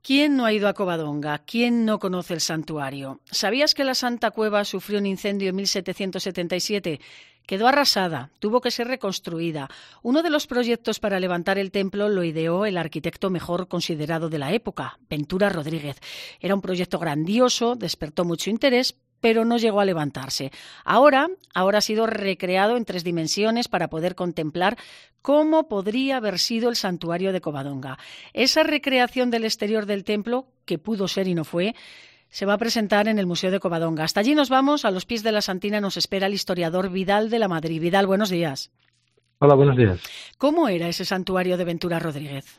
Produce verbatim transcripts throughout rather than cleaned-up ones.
¿Quién no ha ido a Covadonga? ¿Quién no conoce el santuario? ¿Sabías que la Santa Cueva sufrió un incendio en mil setecientos setenta y siete? Quedó arrasada, tuvo que ser reconstruida. Uno de los proyectos para levantar el templo lo ideó el arquitecto mejor considerado de la época, Ventura Rodríguez. Era un proyecto grandioso, despertó mucho interés, pero no llegó a levantarse. Ahora, ahora ha sido recreado en tres dimensiones para poder contemplar cómo podría haber sido el santuario de Covadonga. Esa recreación del exterior del templo, que pudo ser y no fue, se va a presentar en el Museo de Covadonga. Hasta allí nos vamos, a los pies de la Santina nos espera el historiador Vidal de la Madrid. Vidal, buenos días. Hola, buenos días. ¿Cómo era ese santuario de Ventura Rodríguez?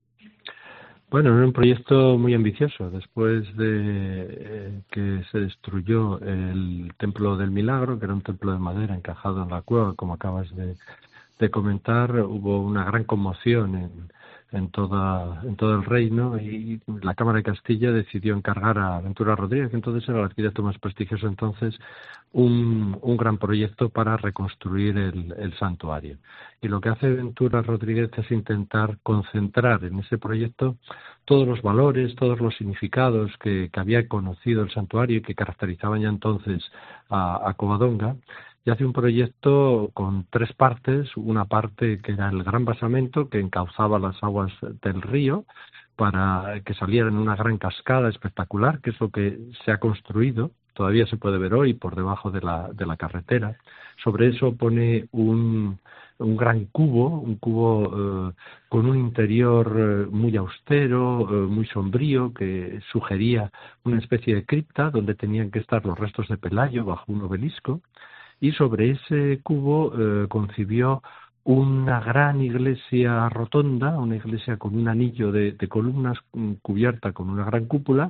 Bueno, era un proyecto muy ambicioso. Después de eh, que se destruyó el Templo del Milagro, que era un templo de madera encajado en la cueva, como acabas de, de comentar, hubo una gran conmoción en, en, toda, en todo el reino y la Cámara de Castilla decidió encargar a Ventura Rodríguez, que entonces era el arquitecto más prestigioso entonces, un, un gran proyecto para reconstruir el, el santuario. Y lo que hace Ventura Rodríguez es intentar concentrar en ese proyecto todos los valores, todos los significados que, que había conocido el santuario y que caracterizaban ya entonces a, a Covadonga, y hace un proyecto con tres partes. Una parte que era el gran basamento que encauzaba las aguas del río para que saliera en una gran cascada espectacular, que es lo que se ha construido, todavía se puede ver hoy por debajo de la, de la carretera. Sobre eso pone un, un gran cubo, un cubo eh, con un interior eh, muy austero, eh, muy sombrío, que sugería una especie de cripta donde tenían que estar los restos de Pelayo bajo un obelisco. Y sobre ese cubo eh, concibió una gran iglesia rotonda, una iglesia con un anillo de, de columnas cubierta con una gran cúpula.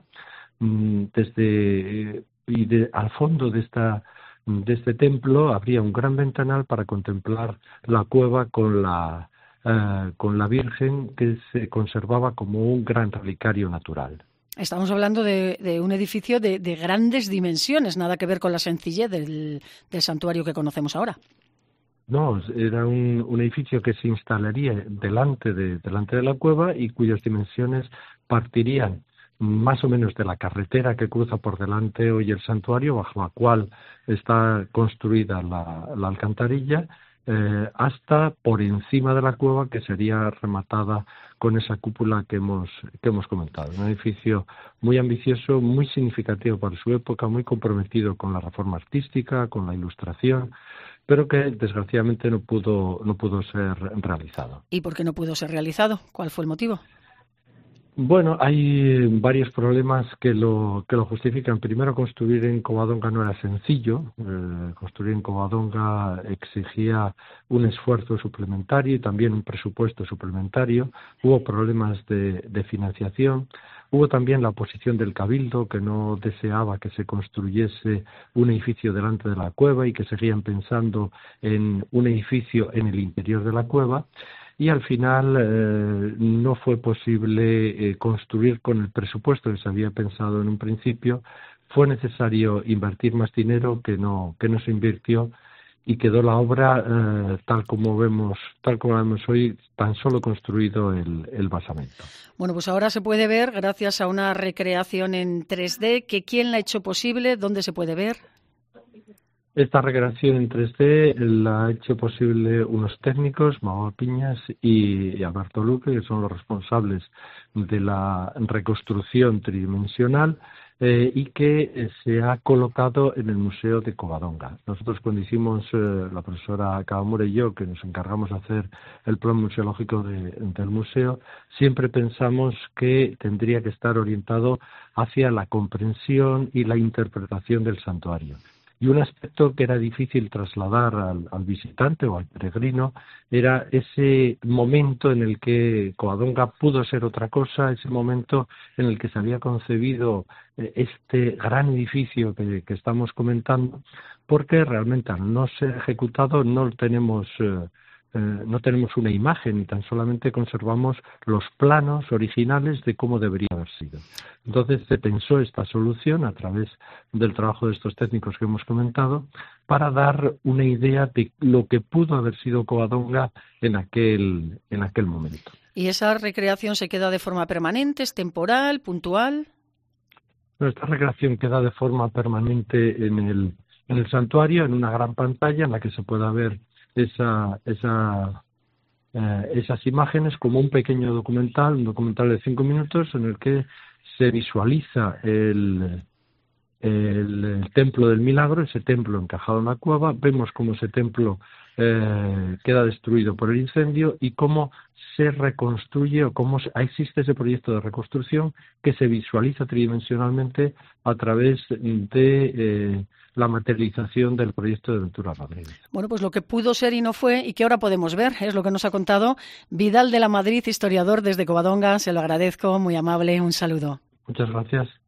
Desde y de, al fondo de esta de este templo habría un gran ventanal para contemplar la cueva con la eh, con la Virgen, que se conservaba como un gran relicario natural. Estamos hablando de, de un edificio de, de grandes dimensiones, nada que ver con la sencillez del, del santuario que conocemos ahora. No, era un, un edificio que se instalaría delante de, delante de la cueva y cuyas dimensiones partirían más o menos de la carretera que cruza por delante hoy el santuario, bajo la cual está construida la, la alcantarilla, eh, hasta por encima de la cueva, que sería rematada con esa cúpula que hemos que hemos comentado. Un edificio muy ambicioso, muy significativo para su época, muy comprometido con la reforma artística, con la ilustración, pero que desgraciadamente no pudo no pudo ser realizado. ¿Y por qué no pudo ser realizado? ¿Cuál fue el motivo? Bueno, hay varios problemas que lo que lo justifican. Primero, construir en Covadonga no era sencillo. Eh, construir en Covadonga exigía un esfuerzo suplementario y también un presupuesto suplementario. Hubo problemas de, de financiación. Hubo también la oposición del Cabildo, que no deseaba que se construyese un edificio delante de la cueva y que seguían pensando en un edificio en el interior de la cueva. Y al final eh, no fue posible eh, construir con el presupuesto que se había pensado en un principio. Fue necesario invertir más dinero que no que no se invirtió, y quedó la obra eh, tal como vemos tal como vemos hoy, tan solo construido el, el basamento. Bueno, pues ahora se puede ver, gracias a una recreación en tres D, que ¿quién la ha hecho posible? ¿Dónde se puede ver? Esta recreación en tres D la ha hecho posible unos técnicos, Manuel Piñas y Alberto Luque, que son los responsables de la reconstrucción tridimensional, eh, y que eh, se ha colocado en el Museo de Covadonga. Nosotros, cuando hicimos, eh, la profesora Kawamura y yo, que nos encargamos de hacer el plan museológico de, del museo, siempre pensamos que tendría que estar orientado hacia la comprensión y la interpretación del santuario. Y un aspecto que era difícil trasladar al, al visitante o al peregrino era ese momento en el que Covadonga pudo ser otra cosa, ese momento en el que se había concebido eh, este gran edificio que, que estamos comentando, porque realmente al no ser ejecutado no tenemos eh, eh, no tenemos una imagen y tan solamente conservamos los planos originales de cómo debería haber sido. Entonces se pensó esta solución a través del trabajo de estos técnicos que hemos comentado para dar una idea de lo que pudo haber sido Covadonga en aquel en aquel momento. ¿Y esa recreación se queda de forma permanente, es temporal, puntual? Esta recreación queda de forma permanente en el, en el santuario, en una gran pantalla en la que se pueda ver esa, esa, eh, esas imágenes como un pequeño documental, un documental de cinco minutos en el que se visualiza el, el, el templo del milagro, ese templo encajado en la cueva. Vemos cómo ese templo eh, queda destruido por el incendio y cómo se reconstruye o cómo existe ese proyecto de reconstrucción que se visualiza tridimensionalmente a través de eh, la materialización del proyecto de Ventura Rodríguez. Bueno, pues lo que pudo ser y no fue y que ahora podemos ver es lo que nos ha contado Vidal de la Madrid, historiador desde Covadonga. Se lo agradezco, muy amable, un saludo. Muchas gracias.